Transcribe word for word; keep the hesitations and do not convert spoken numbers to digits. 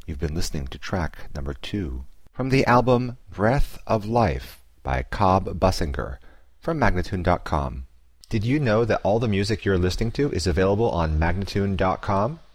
You've been listening to track number two from the album Breath of Life by Cobb Bussinger from Magnatune dot com. Did you know that all the music you're listening to is available on Magnatune dot com?